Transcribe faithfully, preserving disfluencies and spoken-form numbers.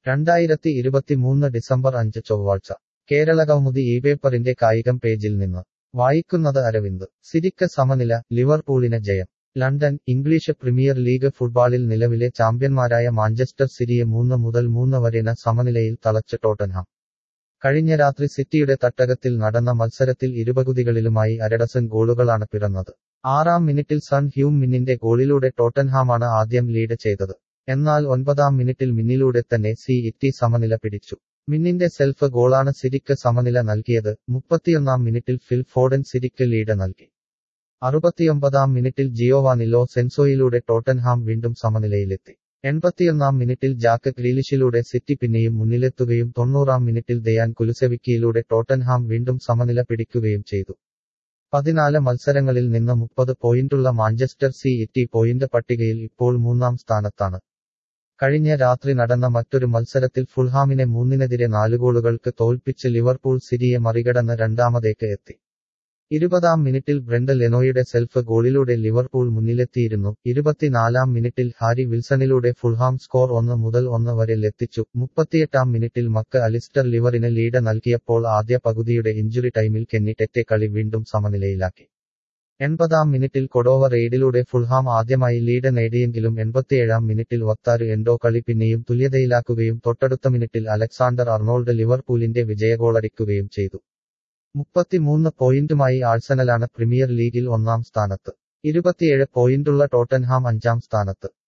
രണ്ടായിരത്തി ഇരുപത്തിമൂന്ന് ഡിസംബർ അഞ്ച് ചൊവ്വാഴ്ച കേരളകൗമുദി ഈ പേപ്പറിന്റെ കായികം പേജിൽ നിന്ന് വായിക്കുന്നത് അരവിന്ദ്. സിരിക്ക് സമനില, ലിവർപൂളിന് ജയം. ലണ്ടൻ. ഇംഗ്ലീഷ് പ്രീമിയർ ലീഗ് ഫുട്ബോളിൽ നിലവിലെ ചാമ്പ്യന്മാരായ മാഞ്ചസ്റ്റർ സിറ്റിയെ മൂന്ന് മുതൽ മൂന്ന് വരെന സമനിലയിൽ തളച്ച് ടോട്ടൻഹാം. കഴിഞ്ഞ രാത്രി സിറ്റിയുടെ തട്ടകത്തിൽ നടന്ന മത്സരത്തിൽ ഇരുപകുതികളിലുമായി അരഡസൻ ഗോളുകളാണ് പിറന്നത്. ആറാം മിനിറ്റിൽ സൺ ഹ്യൂം മിന്നിന്റെ ഗോളിലൂടെ ടോട്ടൻഹാമാണ് ആദ്യം ലീഡ് ചെയ്തത്. എന്നാൽ ഒൻപതാം മിനിറ്റിൽ മിന്നിലൂടെ തന്നെ സി ഇറ്റി സമനില പിടിച്ചു. മിന്നിന്റെ സെൽഫ് ഗോളാണ് സിരിക്ക് സമനില നൽകിയത്. മുപ്പത്തിയൊന്നാം മിനിറ്റിൽ ഫിൽ ഫോഡൻ സിരിക്ക് ലീഡ് നൽകി. അറുപത്തിയൊമ്പതാം മിനിറ്റിൽ ജിയോവാനി ലോ സെൻസോയിലൂടെ ടോട്ടൻഹാം വീണ്ടും സമനിലയിലെത്തി. എൺപത്തിയൊന്നാം മിനിറ്റിൽ ജാക്ക് ഗ്രീലിഷിലൂടെ സിറ്റി പിന്നെയും മുന്നിലെത്തുകയും തൊണ്ണൂറാം മിനിറ്റിൽ ദയാൻ കുലുസെവിക്കിയിലൂടെ ടോട്ടൻഹാം വീണ്ടും സമനില പിടിക്കുകയും ചെയ്തു. പതിനാല് മത്സരങ്ങളിൽ നിന്ന് മുപ്പത് പോയിന്റുള്ള മാഞ്ചസ്റ്റർ സി ഇറ്റി പോയിന്റ് പട്ടികയിൽ ഇപ്പോൾ മൂന്നാം സ്ഥാനത്താണ്. കഴിഞ്ഞ രാത്രി നടന്ന മറ്റൊരു മത്സരത്തിൽ ഫുൾഹാമിനെ മൂന്നിനെതിരെ നാല് ഗോളുകൾക്ക് തോൽപ്പിച്ച് ലിവർപൂൾ സിറ്റിയെ മറികടന്ന് രണ്ടാമതേക്ക് എത്തി. ഇരുപതാം മിനിറ്റിൽ ബ്രെൻഡ് ലെനോയുടെ സെൽഫ് ഗോളിലൂടെ ലിവർപൂൾ മുന്നിലെത്തിയിരുന്നു. ഇരുപത്തിനാലാം മിനിറ്റിൽ ഹാരി വിൽസണിലൂടെ ഫുൾഹാം സ്കോർ ഒന്ന് മുതൽ ഒന്ന് വരെ എത്തിച്ചു. മുപ്പത്തിയെട്ടാം മിനിറ്റിൽ മക്ക് അലിസ്റ്റർ ലിവറിന് ലീഡ് നൽകിയപ്പോൾ ആദ്യ പകുതിയുടെ ഇഞ്ചുറി ടൈമിൽ കെന്നി ടെറ്റെ കളി വീണ്ടും സമനിലയിലാക്കി. എൺപതാം മിനിറ്റിൽ കൊഡോവ റെയ്ഡിലൂടെ ഫുൾഹാം ആദ്യമായി ലീഡ് നേടിയെങ്കിലും എൺപത്തിയേഴാം മിനിറ്റിൽ വത്താരു എൻഡോ കളി പിന്നെയും തുല്യതയിലാക്കുകയും തൊട്ടടുത്ത മിനിറ്റിൽ അലക്സാണ്ടർ അർണോൾഡ് ലിവർപൂളിന്റെ വിജയഗോളടിക്കുകയും ചെയ്തു. മുപ്പത്തിമൂന്ന് പോയിന്റുമായി ആഴ്സണലാണ് പ്രീമിയർ ലീഗിൽ ഒന്നാം സ്ഥാനത്ത്. ഇരുപത്തിയേഴ് പോയിന്റുള്ള ടോട്ടൻഹാം അഞ്ചാം സ്ഥാനത്ത്.